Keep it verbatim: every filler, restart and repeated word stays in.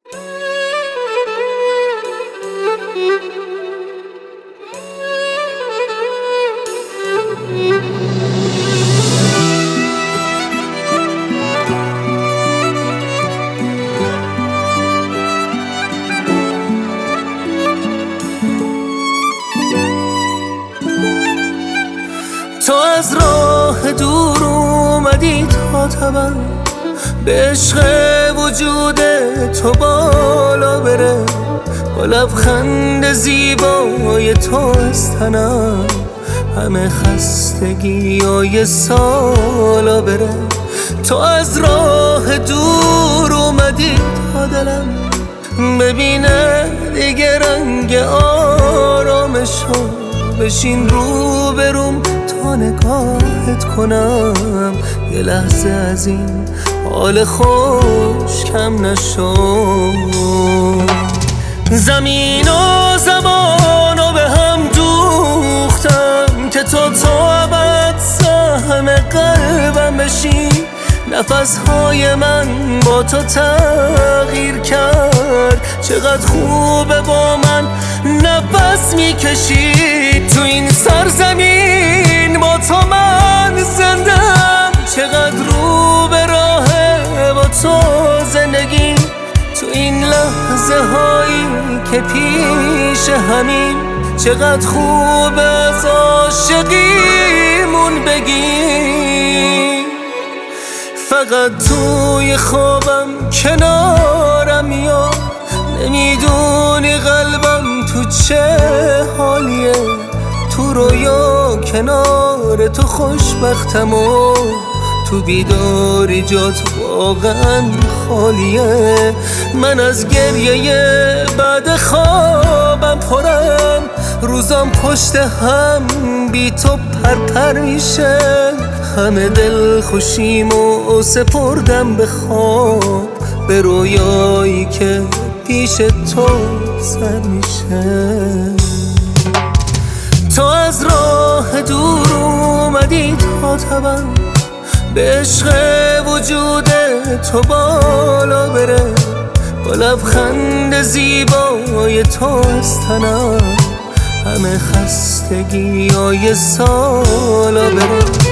تو از راه دور اومدی تا تبن به عشق وجود تو بالا بره، با لبخند زیبای تو از تنم همه خستگی های سالا بره. تو از راه دور اومدی تا دلم ببینه دیگه رنگ آرامشو، بشین رو بروم تا نگاهت کنم، یه لحظه از این حال خوش کم نشو. زمین و زمانو به هم دوختم که تو تا ابد سهم قلبم بشی. نفسهای من با تو تغییر کرد، چقدر خوبه با من نفس میکشی. تو این سرزمین با تو من زندم، چقدر رو به راهه با تو زندگی. تو این لحظه هایی که پیش همین، چقدر خوبه از عاشقیمون بگی. فقط توی خوابم کنارم میاد، نمیدونی قلبم تو چه حالیه. تو رویا کنار تو خوشبختم و تو بیداری جات واقعا خالیه. من از گریه بعد خوابم پرم، روزام پشت هم بی تو پرپر میشه. همه دل خوشیمو سپردم به خواب، به رویایی که پیش تو سر میشه. تو از راه دور اومدی تا تبن به عشق وجود تو بالا بره، با لبخند زیبای تو از تنم همه خستگی های سالا بره.